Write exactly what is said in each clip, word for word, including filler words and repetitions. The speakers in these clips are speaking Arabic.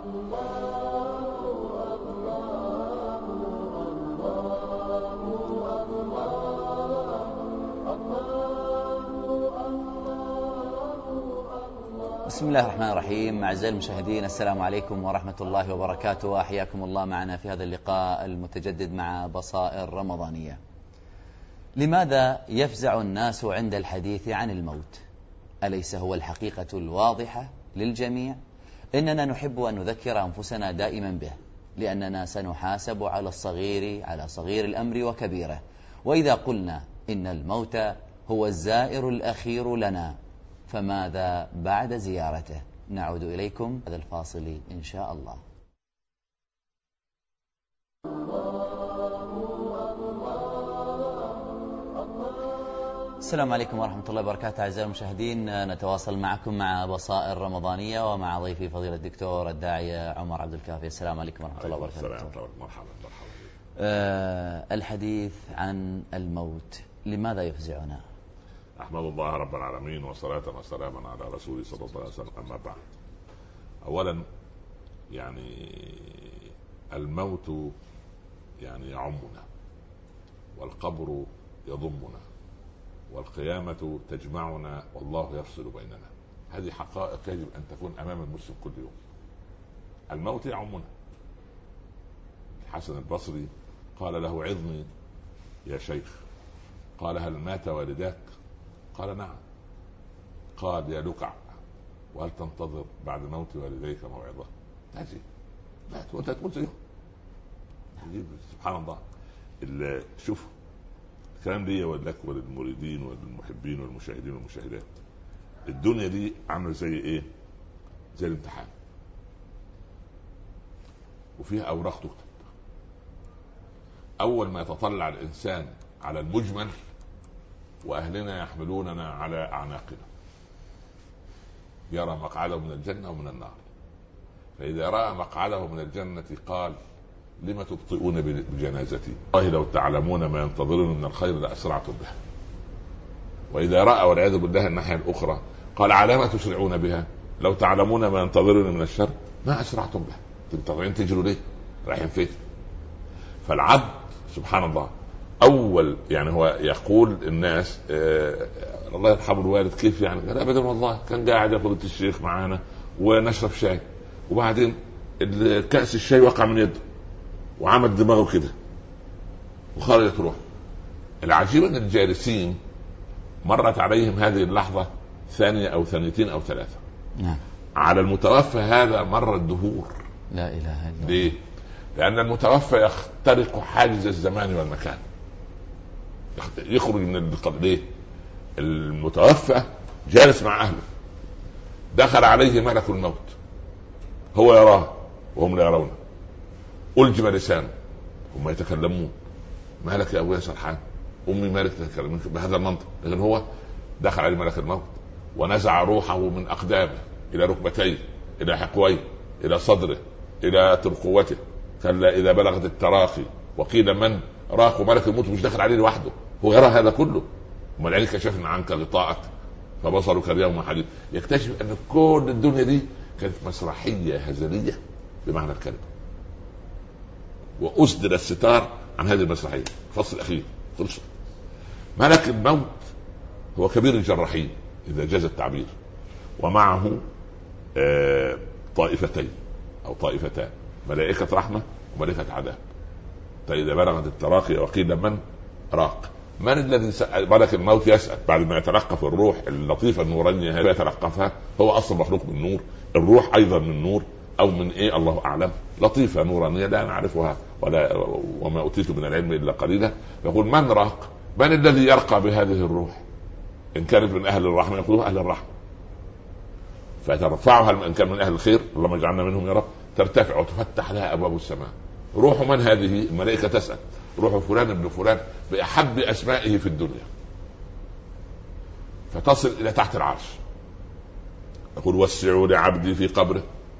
بسم الله الرحمن الرحيم. أعزائي المشاهدين، السلام عليكم ورحمة الله وبركاته، وحياكم الله معنا في هذا اللقاء المتجدد مع بصائر رمضانية. لماذا يفزع الناس عند الحديث عن الموت؟ أليس هو الحقيقة الواضحة للجميع؟ إننا نحب أن نذكر أنفسنا دائما به، لأننا سنحاسب على الصغير على صغير الأمر وكبيره. وإذا قلنا إن الموت هو الزائر الأخير لنا، فماذا بعد زيارته؟ نعود إليكم بعد الفاصل إن شاء الله. السلام عليكم ورحمة الله وبركاته. أعزائي المشاهدين، نتواصل معكم مع بصائر رمضانية ومع ضيفي فضيلة الدكتور الداعية عمر عبد الكافي. السلام عليكم ورحمة الله وبركاته. السلام عليكم. مرحبا مرحبا. أه الحديث عن الموت لماذا يفزعنا؟ أحمد الله رب العالمين، وصلاة وسلاما على رسوله صلى الله عليه وسلم. أما بعد، أولا يعني الموت يعني يعمنا، والقبر يضمنا، والقيامة تجمعنا، والله يفصل بيننا. هذه حقائق يجب أن تكون أمام المسلم كل يوم. الموت يعمنا. الحسن البصري قال له: عظني يا شيخ. قال: هل مات والداك؟ قال: نعم. قال: يا لكع، وهل تنتظر بعد موت والديك موعظة؟ تأتي مات وانت تقول زيهم. سبحان الله. شوف الكلام دي ولك وللمريدين وللمحبين والمشاهدين والمشاهدات. الدنيا دي عامله زي ايه؟ زي الامتحان، وفيها اوراق تكتب. اول ما يتطلع الانسان على المجمل، واهلنا يحملوننا على اعناقنا، يرى مقعده من الجنه ومن النار. فاذا راى مقعده من الجنه قال: لم تبطئون بجنازتي؟ والله لو تعلمون ما ينتظرون من الخير لاسرعتم به. واذا راى والعياذ بالله الناحيه الاخرى قال: على ما تسرعون بها؟ لو تعلمون ما ينتظرون من الشر ما اسرعتم به. تنتظرين تجروا ليه؟ رايحين فين؟ فالعبد سبحان الله اول يعني هو يقول الناس آه الله يرحم الوالد كيف يعني؟ قال: ابدا والله كان قاعد ياخذ الشيخ معانا ونشرب شاي، وبعدين الكأس الشاي وقع من يده وعمل دماغه كده وخرجت روح. العجيب ان الجالسين مرت عليهم هذه اللحظة ثانية او ثانيتين او ثلاثة. نعم. على المتوفى هذا مر الدهور. لا اله الا الله. ليه؟ لان المتوفى يخترق حاجز الزمان والمكان، يخرج من القبر. ليه؟ المتوفى جالس مع اهله، دخل عليه ملك الموت، هو يراه وهم لا يرونه، ألجم لسانه، هم يتكلمون: مالك يا ابويا سرحان؟ امي مالك تتكلم بهذا المنطق؟ لكن هو دخل عليه ملك الموت ونزع روحه من اقدامه الى ركبتيه الى حقويه الى صدره الى ترقوته. كلا اذا بلغت التراقي وقيل من راق. ملك الموت مش داخل عليه لوحده، هو يرى هذا كله. ومن عليك كشفنا عنك غطاءك فبصرك اليوم حديد. يكتشف ان كل الدنيا دي كانت مسرحيه هزليه بمعنى الكلمه، واسدل الستار عن هذه المسرحيه. الفصل الاخير خلص. ملك الموت هو كبير الجراحين اذا جاز التعبير، ومعه آه طائفتين او طائفتان، ملائكه رحمه وملائكه عذاب. فاذا بلغت التراقي وقيل من راق. من الذي سأل؟ ملك الموت يسأل بعد ما يتلقف الروح اللطيفة النورانية هذه، يتلقفها. هو أصلا مخلوق من نور، الروح أيضا من نور أو من إيه الله أعلم، لطيفة نورانية لا نعرفها ولا وما أوتيت من العلم إلا قليلا. يقول: من راق؟ من الذي يرقى بهذه الروح؟ إن كانت من أهل الرحمة يقولوا أهل الرحمة، فترفعها. إن كان من أهل الخير اللهم اجعلنا منهم يا رب، ترتفع وتفتح لها أبواب السماء. روح من هذه؟ الملائكة تسأل: روح فلان ابن فلان بأحب أسمائه في الدنيا. فتصل إلى تحت العرش. يقول: وسعوا لعبدي في قبره،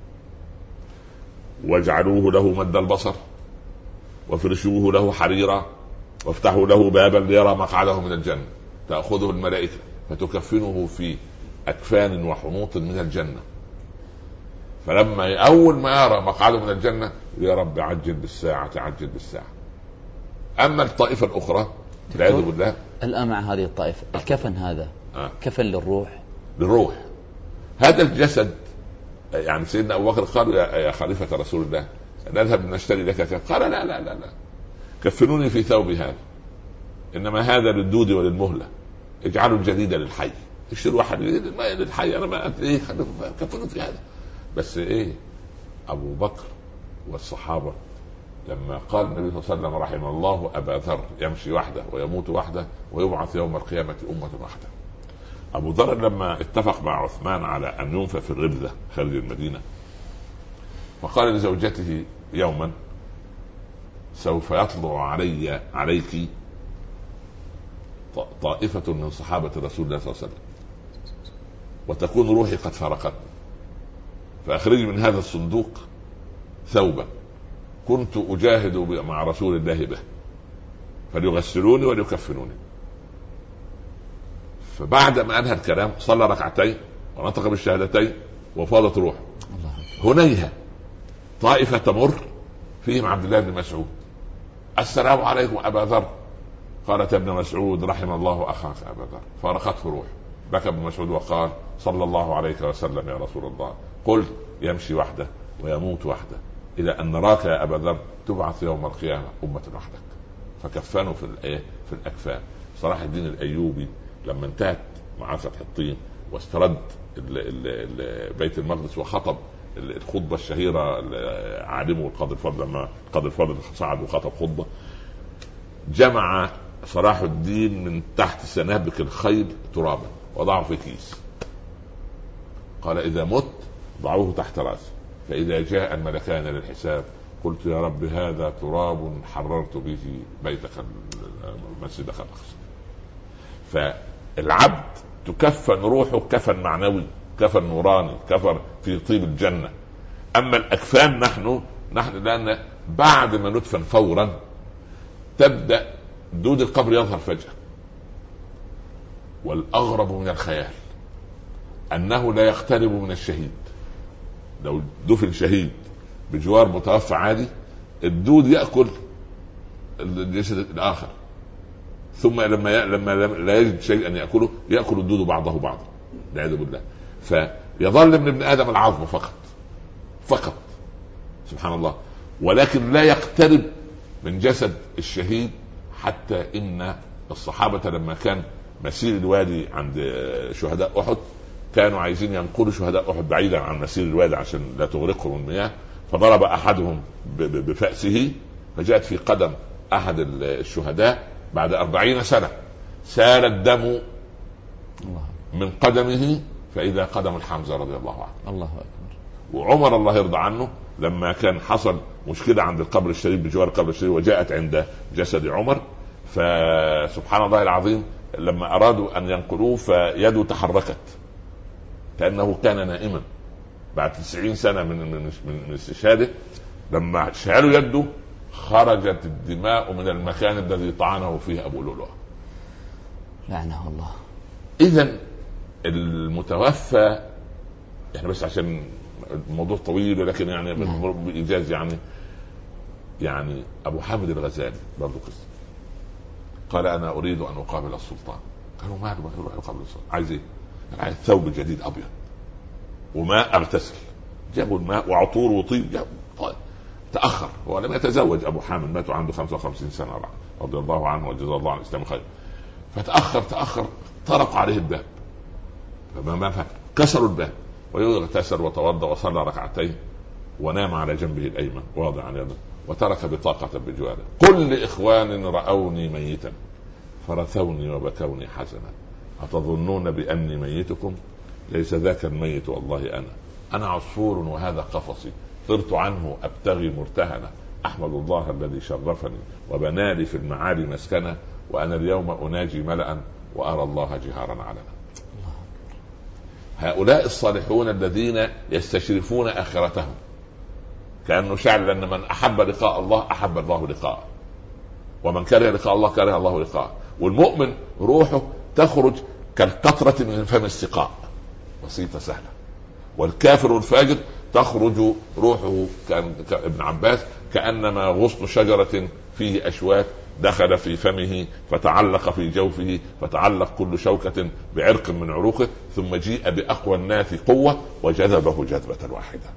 واجعلوه له مد البصر، وفرشوه له حريرا، وافتحوا له بابا ليرى مقعده من الجنة. تأخذه الملائكة فتكفنه في أكفان وحنوط من الجنة، فلما أول ما يرى مقعده من الجنة يا رب عجل بالساعة عجل بالساعة. أما الطائفة الأخرى والعياذ بالله الآن مع هذه الطائفة الكفن هذا آه. كفن للروح للروح هذا الجسد. يعني سيدنا أبو بكر قال يا خليفة رسول الله نذهب نشتري لك كفن. قال لا لا لا لا كفنوني في ثوب هذا، إنما هذا للدود وللمهلة، اجعلوا الجديد للحي. اشتروا واحد للحي، أنا ما إيه كفنوا في هذا. بس إيه أبو بكر والصحابة لما قال النبي صلى الله عليه وسلم رحمه الله أبا ذر يمشي وحده ويموت وحده ويبعث يوم القيامة أمة وحده. أبو ذر لما اتفق مع عثمان على أن ينفى في الربذة خارج المدينة، فقال لزوجته يوما سوف يطلع علي عليك طائفة من صحابة رسول الله صلى الله عليه وسلم وتكون روحي قد فارقتني، فأخرجي من هذا الصندوق ثوبا كنت أجاهد مع رسول الله به فليغسلوني وليكفنوني. فبعد ما أنهى الكلام صلى ركعتين ونطق بالشهادتين وفاضت روح. هنيها طائفة تمر فيهم عبد الله بن مسعود، السلام عليكم أبا ذر. قالت ابن مسعود رحم الله أخاك أبا ذر. فارقته روح. بكى ابن مسعود وقال صلى الله عليه وسلم يا رسول الله قلت يمشي وحده ويموت وحده إلى أن نراك يا أبا ذر تبعث يوم القيامة أمة وحدك. فكفنوا في الإيه في الأكفان. صلاح الدين الأيوبي لما انتهت معركة حطين واسترد ال ال ال بيت المقدس وخطب الخطبة الشهيرة عالمه القاضي الفاضل، لما القاضي الفاضل صعد وخطب خطبة جمع صلاح الدين من تحت سنابك الخيل ترابا وضعه في كيس. قال إذا مت ضعوه تحت رأسي فإذا جاء الملكان للحساب قلت يا رب هذا تراب حررت به بيتك مسجدك الأقصى. فالعبد تكفن روحه كفن معنوي، كفن نوراني، كفن في طيب الجنة. أما الأكفان نحن نحن لأن بعد ما ندفن فورا تبدأ دود القبر يظهر فجأة. والأغرب من الخيال أنه لا يقترب من الشهيد. لو دفن شهيد بجوار متوفى عادي الدود يأكل الجسد الآخر، ثم لما لما لا يجد شيء أن يأكله يأكل الدود بعضه بعضا والعياذ بالله. فيظل من ابن آدم العظم فقط فقط سبحان الله، ولكن لا يقترب من جسد الشهيد. حتى إن الصحابة لما كان مسير الوادي عند شهداء أحد كانوا عايزين ينقلوا شهداء أحد بعيدا عن مسير الوادي عشان لا تغرقهم المياه، فضرب أحدهم بفأسه فجاءت في قدم أحد الشهداء بعد أربعين سنة سال الدم من قدمه فإذا قدم الحمزة رضي الله عنه. الله أكبر. وعمر الله يرضى عنه لما كان حصل مشكلة عند القبر الشريف بجوار القبر الشريف وجاءت عند جسد عمر، فسبحان الله العظيم لما أرادوا أن ينقلوه فيده تحركت كأنه كان نائما بعد تسعين سنة من من من استشهاده. لما شالوا يده خرجت الدماء من المكان الذي طعنه فيه أبو لؤلؤة لعنه الله. إذن المتوفى يعني بس عشان الموضوع طويل ولكن يعني بإيجاز يعني يعني أبو حامد الغزالي برضو قصة قال أنا أريد أن أقابل السلطان. قالوا ما يروح يقابل السلطان عايز إيه؟ عايز ثوب جديد أبيض وماء أغتسل. جابوا الماء وعطور وطيب جابوا. طيب تأخر، هو لم يتزوج أبو حامد، مات عنده خمسة وخمسين سنة رضي الله عنه وجزاه الله عن الإسلام خير. فتأخر تأخر طرقوا عليه الباب فما ما فهم كسروا الباب ويغتسل وتوضأ وصلى ركعتين ونام على جنبه الأيمن واضعا يده وترك بطاقة بجواره قل لإخوان رأوني ميتا فرثوني وبكوني حزنا أتظنون بأني ميتكم ليس ذاك الميت والله أنا أنا عصفور وهذا قفصي طرت عنه أبتغي مرتهنا أحمد الله الذي شرفني وبنالي في المعالي مسكنا وأنا اليوم أناجي ملأ وأرى الله جهارا علنا. هؤلاء الصالحون الذين يستشرفون آخرتهم كأنه شعر لأن من أحب لقاء الله أحب الله لقاءه ومن كره لقاء الله كره الله لقاءه. والمؤمن روحه تخرج كالقطرة من فم السقاء بسيطة سهلة، والكافر والفاجر تخرج روحه كابن عباس كأنما غصن شجرة فيه أشواك دخل في فمه فتعلق في جوفه فتعلق كل شوكة بعرق من عروقه ثم جيء بأقوى الناس قوة وجذبه جذبة واحدة.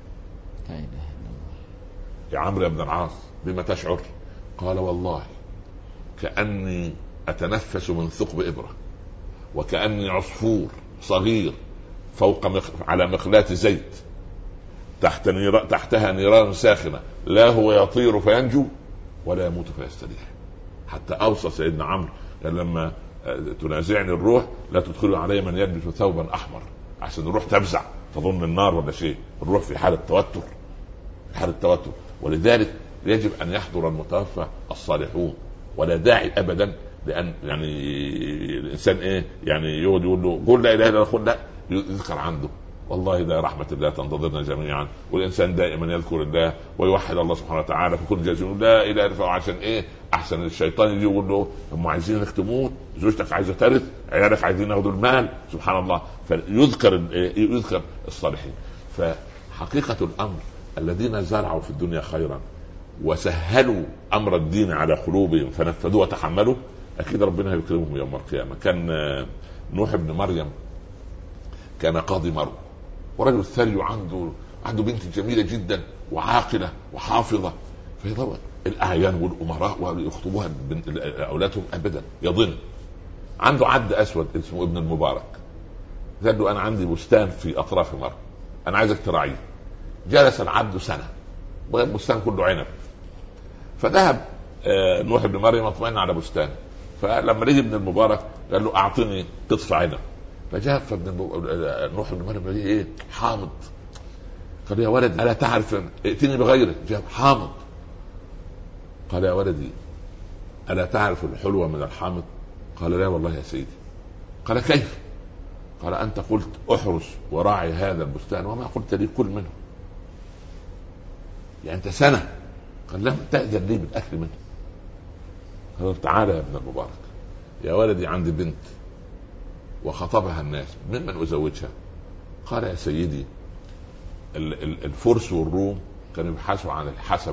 يا عمرو بن العاص بما تشعر؟ قال والله كأني أتنفس من ثقب إبرة وكأني عصفور صغير فوق مخ... على مخلاة زيت تحت نير... تحتها نيران ساخنة لا هو يطير فينجو ولا يموت فيستريح. حتى أوصى سيدنا عمرو لما تنازعني الروح لا تدخل علي من يلبس ثوبا أحمر عشان الروح تفزع تظن النار ولا شيء. الروح في حالة توتر في حالة توتر ولذلك يجب أن يحضر المتوفى الصالحون ولا داعي أبدا لأن يعني الإنسان إيه يعني يقول يقول له قل لا إله إلا الله لا يذكر عنده والله ده رحمة الله تنتظرنا جميعا. والإنسان دائما يذكر الله ويوحد الله سبحانه وتعالى في كل جزء لا إله إلا الله عشان إيه أحسن الشيطان يجي يقول له هم عايزينك تموت زوجتك عايزة ترث عيالك عايزين ياخذوا المال سبحان الله. فيذكر يذكر الصالحين. فحقيقة الأمر الذين زرعوا في الدنيا خيرا وسهلوا أمر الدين على قلوبهم فنفذوا وتحملوا أكيد ربنا يكرمهم يوم القيامة. كان نوح ابن مريم كان قاضي مرو ورجل ثري عنده عنده بنت جميلة جدا وعاقلة وحافظة فيضرب الأعيان والأمراء ويخطبوها أولادهم أبدا يضن. عنده عبد أسود اسمه ابن المبارك قال له أنا عندي بستان في أطراف مرو أنا عايزك تراعيه. جلس العبد سنة والبستان كله عنب فذهب نوح ابن مريم اطمئن على بستان فلما رجع ابن المبارك قال له أعطني قطف عنب فجاء فابن نوح ابن مريم ايه حامض قال يا ولدي ألا تعرف ائتني بغيره جاء حامض قال يا ولدي ألا تعرف الحلوة من الحامض قال لا والله يا سيدي قال كيف قال أنت قلت أحرس وراعي هذا البستان وما قلت لي كل منه يعني أنت سنة قال لم تأذن لي بالأكل منه. قال تعالى يا ابن المبارك يا ولدي عندي بنت وخطبها الناس ممن أزوجها قال يا سيدي الفرس والروم كانوا يبحثوا عن الحسب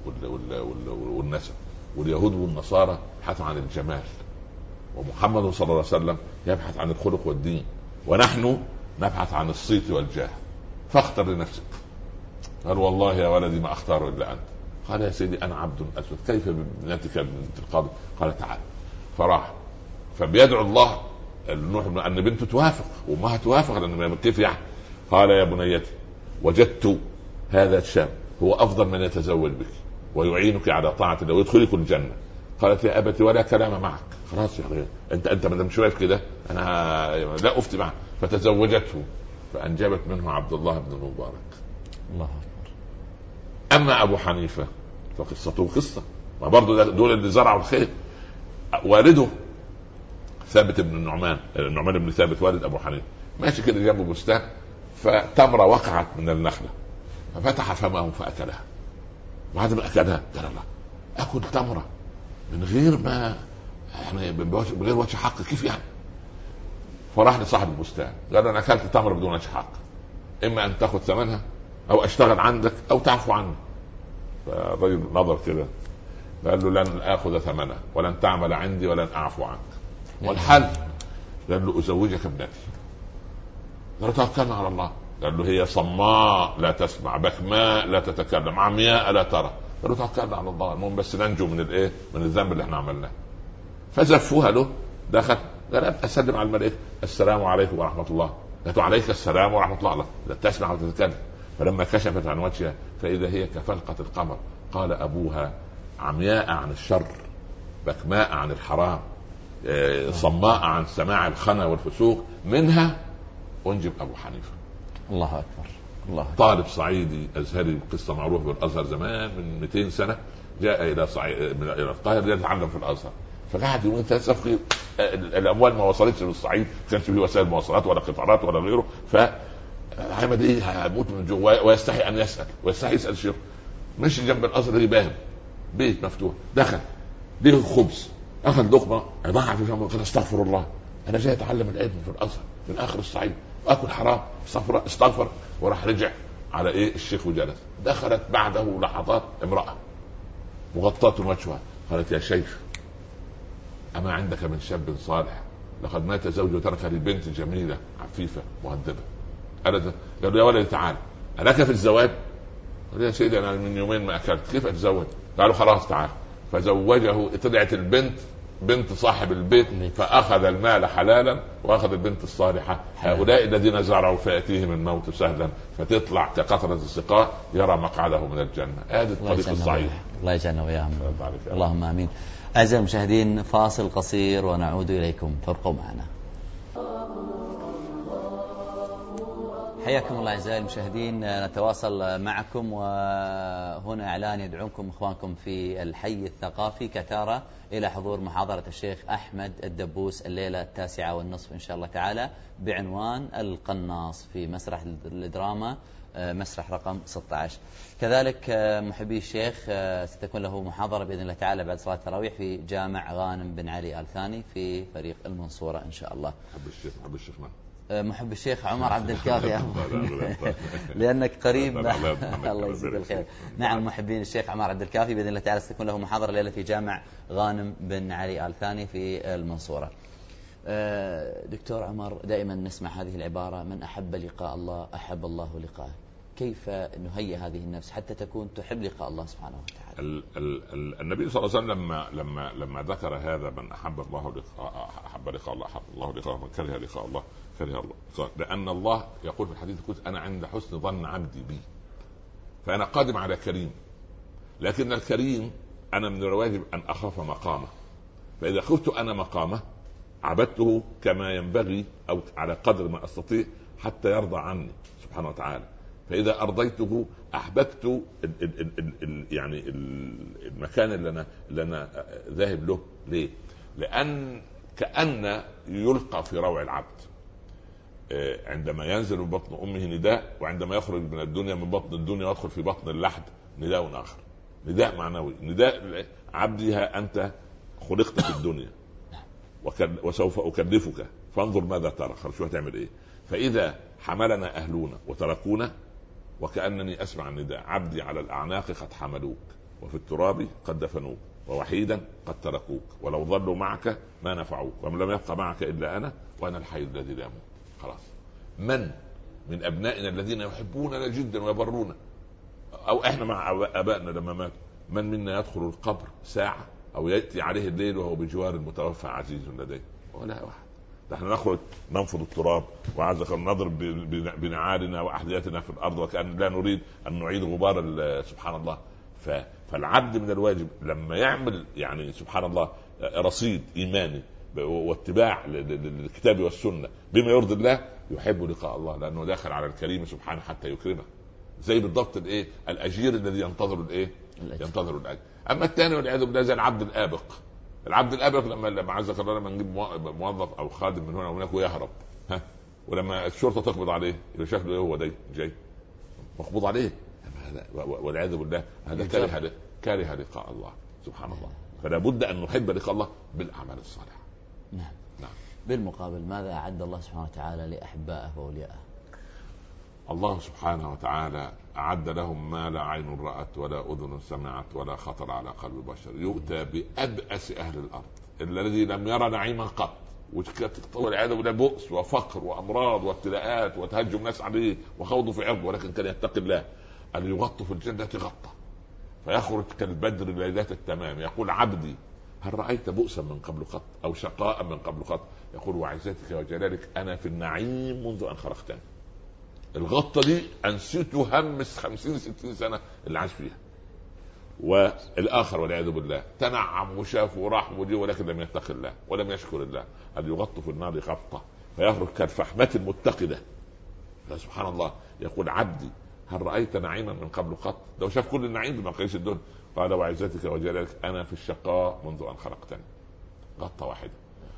والنسب واليهود والنصارى يبحثوا عن الجمال ومحمد صلى الله عليه وسلم يبحث عن الخلق والدين ونحن نبحث عن الصيت والجاه فاختر لنفسك. قال والله يا ولدي ما اختار الا انت. قال يا سيدي انا عبد اسود كيف بابنتك بنت القاضي قال تعال فراح فبيدعو الله نوح ان بنته توافق وما توافق لان كيف يعني. قال يا بنيتي وجدت هذا الشاب هو افضل من يتزوج بك ويعينك على طاعه الله ويدخلك الجنه. قالت يا ابتي ولا كلام معك خلاص يعني انت انت ما دام شويه كده انا لا افتي معك. فتزوجته فانجبت منه عبد الله بن المبارك. الله أكبر. اما ابو حنيفه فقصته قصه ما برضو دول اللي زرعوا الخير. والده ثابت بن النعمان النعمان بن ثابت والد ابو حنيفه ماشي كده جنبه بستان فتمره وقعت من النخله ففتح فمه فاكلها. بعد ما اكلها قال الله اكل تمره من غير ما يعني بغير وجه حق كيف يعني. فراح لصاحب البستان قال انا اكلت تمره بدون وجه حق اما ان تاخذ ثمنها او اشتغل عندك او تعفو عني. فالرجل نظر كده قال له لن اخذ ثمنها ولن تعمل عندي ولن اعفو عنك. والحل قال له ازوجك ابنتي. قال له توكلنا على الله. قال له هي صماء لا تسمع بكماء لا تتكلم عمياء لا ترى. قال له توكلنا على الله المهم بس ننجو من الايه من الذنب اللي احنا عملناه. فزفوها له دخل قال اسلم على الملائكه السلام عليكم ورحمه الله. قالت عليك السلام ورحمه الله. لا تسمع وتتكلم. فلما كشفت عن وجهها فاذا هي كفلقه القمر. قال ابوها عمياء عن الشر بكماء عن الحرام صماء عن سماع الخنا والفسوق منها انجب ابو حنيفه. الله اكبر. الله أكبر. طالب صعيدي ازهري قصه معروف بالازهر زمان من مئتين سنه جاء الى صعيد الى القاهره يتعلم في الازهر فقعد يومين ثلاثه في الاموال ما وصلتش للصعيد كانش فيه وسائل مواصلات ولا قطارات ولا غيره. فعمل ايه هموت من جوه ويستحي ان يسال ويستحي يسال شيخ مشي جنب الازهر يبان بيت مفتوح دخل ليه خبز اخذ لقمه ضاع في فمه قال استغفر الله انا جاي اتعلم العلم في الازهر في اخر الصعيد واكل حرام استغفر استغفر وراح رجع على ايه الشيخ وجلس. دخلت بعده لحظات امرأة مغطاة وجهها، قالت يا شيخ اما عندك من شاب صالح لقد مات زوجه وترك لي بنت جميلة عفيفة مهذبة. قال له يا ولدي تعال ألك في الزواج؟ قال يا سيدي انا من يومين ما اكلت، كيف اتزوج؟ قالوا خلاص تعال. فزوجه. طلعت البنت بنت صاحب البيت، فاخذ المال حلالا واخذ البنت الصالحه. هؤلاء الذين زرعوا فياتيهم الموت سهلا، فتطلع كقطره السقاء يرى مقعده من الجنه. هذا الطريق الصحيح. الله يجعلنا وياهم اللهم امين. اعزائي المشاهدين فاصل قصير ونعود اليكم، فابقوا معنا. حياكم الله أعزائي المشاهدين، نتواصل معكم، وهنا إعلان يدعوكم إخوانكم في الحي الثقافي كتارة إلى حضور محاضرة الشيخ أحمد الدبوس الليلة التاسعة والنصف إن شاء الله تعالى بعنوان القناص في مسرح الدراما مسرح رقم ستة عشر. كذلك محبي الشيخ ستكون له محاضرة بإذن الله تعالى بعد صلاة التراويح في جامع غانم بن علي آل ثاني في فريق المنصورة إن شاء الله. محب الشيخ محب الشيخ من؟ محب الشيخ عمر عبد الكافي لأنك قريب. الله يجزيك الخير. نعم محبين الشيخ عمر عبد الكافي بإذن الله تعالى ستكون له محاضرة ليلة في جامع غانم بن علي آل ثاني في المنصورة. دكتور عمر، دائما نسمع هذه العبارة: من أحب لقاء الله أحب الله لقاءه. كيف نهيئ هذه النفس حتى تكون تحب لقاء الله سبحانه وتعالى؟ ال ال ال النبي صلى الله عليه وسلم لما لما لما ذكر هذا: من أحب الله لقاء أحب لقاء الله أحب الله لقاءه، من كره لقاء الله كره الله. لأن الله يقول في الحديث القدسي: أنا عند حسن ظن عبدي بي. فأنا قادم على كريم، لكن الكريم أنا من الواجب أن أخاف مقامه، فإذا خفت أنا مقامه عبدته كما ينبغي أو على قدر ما أستطيع حتى يرضى عني سبحانه وتعالى. فإذا أرضيته أحببت ال ال ال ال ال يعني المكان اللي أنا اللي أنا ذاهب له. ليه؟ لأن كأن يلقى في روع العبد عندما ينزل من بطن أمه نداء، وعندما يخرج من الدنيا من بطن الدنيا ويدخل في بطن اللحد نداء آخر، نداء معنوي، نداء عبدها أنت خلقت في الدنيا وسوف أكلفك فانظر ماذا ترى، شو هتعمل إيه. فإذا حملنا أهلنا وتركونا وكأنني أسمع النداء: عبدي على الأعناق قد حملوك وفي التراب قد دفنوك ووحيدا قد تركوك ولو ظلوا معك ما نفعوك ومن لم يبق معك إلا أنا وأنا الحي الذي لا يموت. خلاص. من من أبنائنا الذين يحبوننا جدا ويبرونا، أو إحنا مع أبائنا لما ماتوا، من منا يدخل القبر ساعة أو يأتي عليه الليل وهو بجوار المتوفى عزيز لديه؟ ولا واحد. نحن نخرج ننفض التراب وعزك نضرب بنعالنا وأحذيتنا في الأرض وكأن لا نريد أن نعيد غبار سبحان الله. فالعبد من الواجب لما يعمل يعني سبحان الله رصيد إيماني واتباع للكتاب والسنة بما يرضي الله يحب لقاء الله، لأنه داخل على الكريم سبحانه حتى يكرمه. زي بالضبط الايه الأجير الذي ينتظر الايه ينتظر الأجر. أما الثاني والعياذ بالله زي العبد الآبق. العبد الآبق لما لما عزك الله لما نجيب موظف أو خادم من هنا وهناك ويهرب، ها، ولما الشرطة تقبض عليه يبقى شكله ايه؟ هو ده جاي مقبوض عليه. والعياذ بالله هذا كاره كاره لقاء الله سبحان الله. فلا بد أن نحب لقاء الله بالأعمال الصالحة. نعم. نعم. بالمقابل ماذا أعد الله سبحانه وتعالى لأحبائه وأوليائه؟ الله سبحانه وتعالى أعد لهم ما لا عين رأت ولا أذن سمعت ولا خطر على قلب بشر. يؤتى بأبأس أهل الأرض الذي لم يرى نعيما قط، والعياذ بالله بؤس وفقر وأمراض وابتلاءات وتهجم الناس عليه وخوضوا في عرضه، ولكن كان يتقي الله. أن يغط في الجنة غطة فيخرج كالبدر ليلات التمام. يقول: عبدي هل رأيت بؤسا من قبل قط أو شقاء من قبل قط؟ يقول: وعزتك وجلالك أنا في النعيم منذ أن خلقتني. الغطة دي أنسيته همس خمسين ستين سنة اللي عاش فيها. والآخر والعياذ بالله تنعم وشاف وراح ودي ولكن لم يتق الله ولم يشكر الله. أن يغط في النار غطة فيخرج كالفحمة المتقدة. سبحان الله. يقول: عبدي هل رأيت نعيما من قبل قط؟ لو شاف كل النعيم بمقاييس الدنيا. قال: وعزتك وجلالك أنا في الشقاء منذ أن خلقتني. غطة واحدة.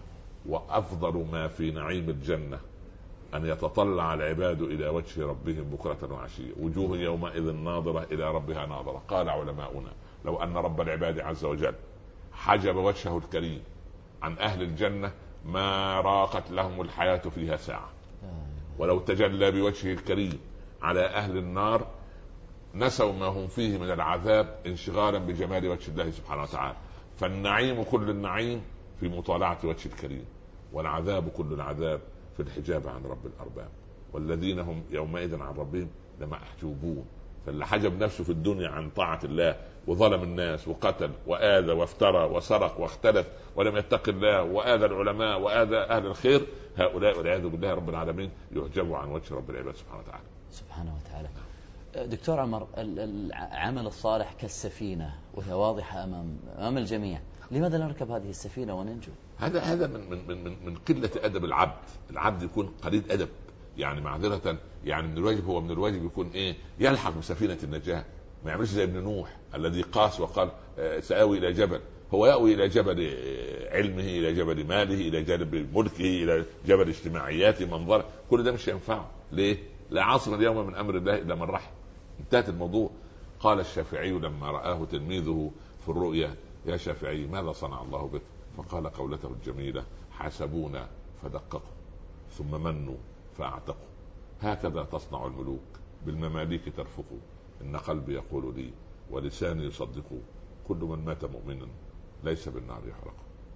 وأفضل ما في نعيم الجنة أن يتطلع العباد إلى وجه ربهم بكرة وعشية، وجوه يومئذ ناظرة إلى ربها ناظرة. قال علماؤنا: لو أن رب العباد عز وجل حجب وجهه الكريم عن أهل الجنة ما راقت لهم الحياة فيها ساعة. ولو تجلى بوجهه الكريم على أهل النار نسوا ما هم فيه من العذاب انشغالا بجمال وجه الله سبحانه وتعالى. فالنعيم كل النعيم في مطالعة وجه الكريم، والعذاب كل العذاب في الحجاب عن رب الأرباب، والذين هم يومئذ عن ربهم لمحجوبون. فاللي حجب نفسه في الدنيا عن طاعة الله وظلم الناس وقتل وآذى وافترى وسرق واختلف ولم يتق الله وآذى العلماء وآذى أهل الخير، هؤلاء والعياذ بالله رب العالمين يحجبوا عن وجه رب العباد سبحانه وتعالى. سبحانه وتعالى. دكتور عمر، العمل الصالح كالسفينة وهي واضحة أمام أمام الجميع، لماذا لا نركب هذه السفينة وننجو؟ هذا هذا من من من من قلة أدب العبد. العبد يكون قليل أدب، يعني معذرة، يعني من الواجب هو من الواجب يكون إيه؟ يلحق بسفينة النجاة، ما يعملش زي ابن نوح الذي قاس وقال سآوي إلى جبل. هو يأوي إلى جبل علمه، إلى جبل ماله، إلى جبل ملكه، إلى جبل اجتماعياته، منظره، كل ده مش ينفعه. ليه؟ لا عاصم اليوم من أمر الله إلا من رحم. انتهت الموضوع. قال الشافعي لما رآه تلميذه في الرؤيا: يا شافعي ماذا صنع الله بك؟ فقال قولته الجميلة: حسبونا فدققوا ثم منوا فأعتقوا، هكذا تصنع الملوك، بالمماليك ترفقوا، إن قلبي يقول لي ولساني يصدق، كل من مات مؤمنا ليس بالنار يحرق.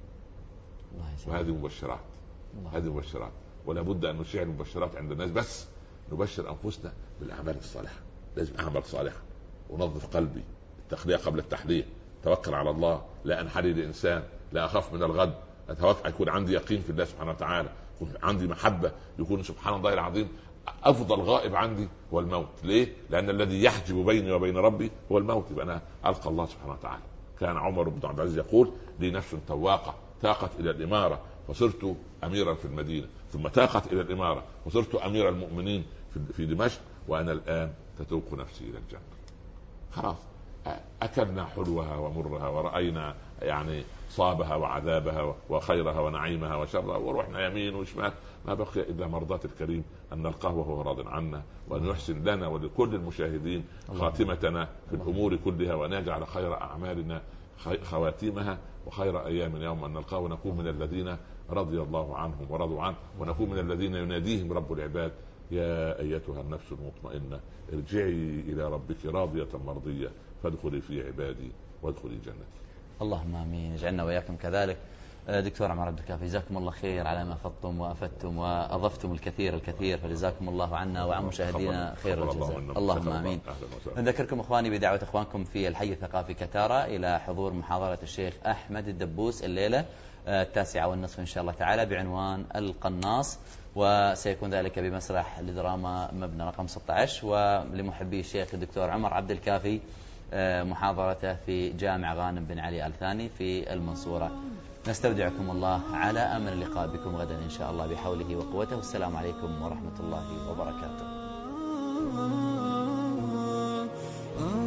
وهذه مبشرات، هذه مبشرات، ولا بد أن نشيع المبشرات عند الناس، بس نبشر أنفسنا بالأعمال الصالحة. لازم أعمل صالحة، ونظف قلبي، التخلية قبل التحلية، توكل على الله، لا أنحني لإنسان، لا أخاف من الغد، أتوكل، يكون عندي يقين في الله سبحانه وتعالى، يكون عندي محبة، يكون سبحان الله العظيم أفضل غائب عندي هو الموت. ليه؟ لأن الذي يحجب بيني وبين ربي هو الموت، يبقى أنا ألقى الله سبحانه وتعالى. كان عمر بن عبد العزيز يقول: لي نفس تواقة تاقت إلى الإمارة فصرت أميرا في المدينة، ثم تاقت إلى الإمارة وصرت أمير المؤمنين في دمشق، وأنا الآن تتوق نفسي إلى الجنة. خلاص، أكلنا حلوها ومرها، ورأينا يعني صابها وعذابها وخيرها ونعيمها وشرها، ورحنا يمين وشمال، ما بقي إلا مرضاة الكريم أن نلقاه وهو راض عنا، وأن يحسن لنا ولكل المشاهدين خاتمتنا في الأمور كلها، وأن يجعل خير أعمالنا خواتيمها، وخير أيام يوم أن نلقاه ونكون من الذين رضي الله عنهم ورضوا عنه، ونكون من الذين يناديهم رب العباد: يا أيتها النفس المطمئنة ارجعي إلى ربك راضية مرضية فادخلي في عبادي وادخلي جنتي. اللهم آمين، اجعلنا وإياكم كذلك. دكتور عمر عبد الكافي، جزاكم الله خير على ما أفضتم وأفدتم وأضفتم الكثير الكثير، فجزاكم الله عنا وعن مشاهدينا خير الجزاء. اللهم آمين. نذكركم إخواني بدعوة إخوانكم في الحي الثقافي كتارا إلى حضور محاضرة الشيخ أحمد الدبوس الليلة التاسعة والنصف إن شاء الله تعالى بعنوان القناص، وسيكون ذلك بمسرح لدراما مبنى رقم ستة عشر. ولمحبي الشيخ الدكتور عمر عبد الكافي محاضرته في جامع غانم بن علي آل ثاني في المنصورة. نستودعكم الله على أمل اللقاء بكم غدا إن شاء الله بحوله وقوته، والسلام عليكم ورحمة الله وبركاته.